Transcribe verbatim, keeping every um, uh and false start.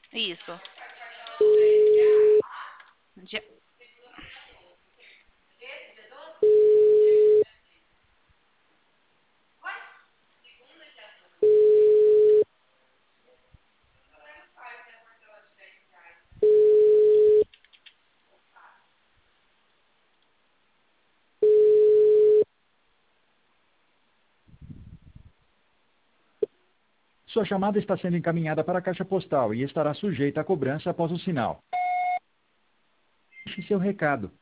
Isso. Dia- Sua chamada está sendo encaminhada para a caixa postal e estará sujeita a cobrança após o sinal. Deixe seu recado.